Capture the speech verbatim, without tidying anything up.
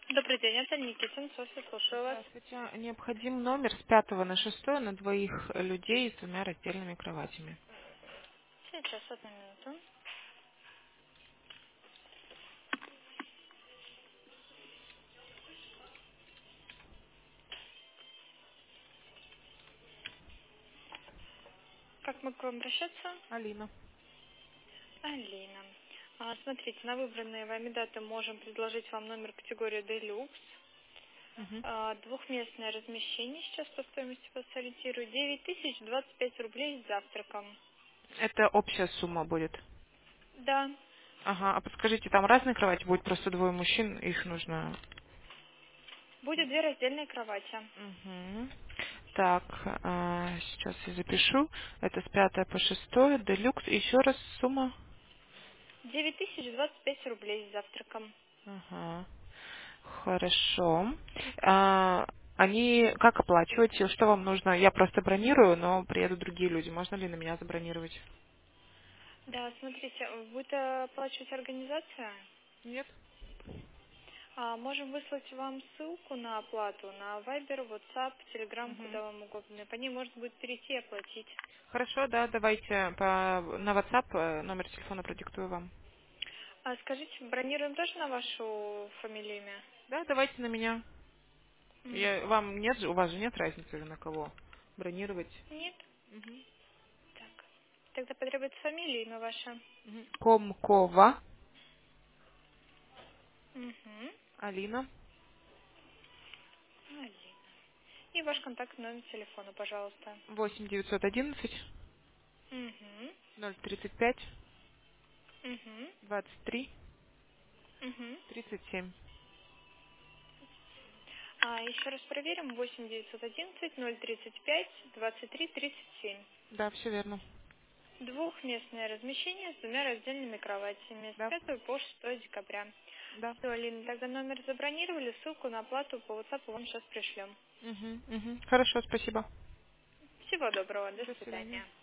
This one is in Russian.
Добрый день, это Никитин, Софья, слушаю вас. Здравствуйте. Необходим номер с пятого на шестое на двоих людей с двумя раздельными кроватями. Сейчас, одну минуту. Как мы к вам обращаться? Алина. Алина. А, смотрите, на выбранные вами даты можем предложить вам номер категории Deluxe. Мгм. А, двухместное размещение сейчас по стоимости вас сориентирую. девять тысяч двадцать пять рублей с завтраком. Это общая сумма будет. Да, Ага, а подскажите, там разные кровати? Будет просто двое мужчин, их нужно... будет две раздельные кровати. Мгм. Так, а, сейчас я запишу. Это с пятого по шестое, делюкс. Еще раз сумма. девять тысяч двадцать пять рублей с завтраком. Ага, хорошо. А, они как оплачивать? И что вам нужно? Я просто бронирую, но приедут другие люди. Можно ли на меня забронировать? Да, смотрите, будет оплачивать организация. Нет. А, можем выслать вам ссылку на оплату на Viber, WhatsApp, Telegram, Мгм. куда вам угодно. По ней можно будет перейти и оплатить. Хорошо, да, давайте по, на WhatsApp э, номер телефона продиктую вам. А скажите, бронируем тоже на вашу фамилию, имя? Да, давайте на меня. М, Я, вам нет, же- у вас же нет разницы на кого бронировать. Нет? Мгм. Так. Тогда потребуется фамилия, имя ваше. Мгм. Комкова Угу. Алина. Алина. И ваш контактный номер телефона, пожалуйста. восемь девятьсот одиннадцать Угу. ноль тридцать пять Угу. двадцать три Угу. тридцать семь. А еще раз проверим. восемь девятьсот одиннадцать ноль тридцать пять двадцать три тридцать семь. Да, все верно. Двухместное размещение с двумя раздельными кроватями с Да, пятого по шестое декабря. да. Все, Алина, тогда номер забронировали, ссылку на оплату по WhatsApp вам сейчас пришлем. Мгм, мгм. Хорошо, спасибо. Всего доброго, до До свидания. свидания.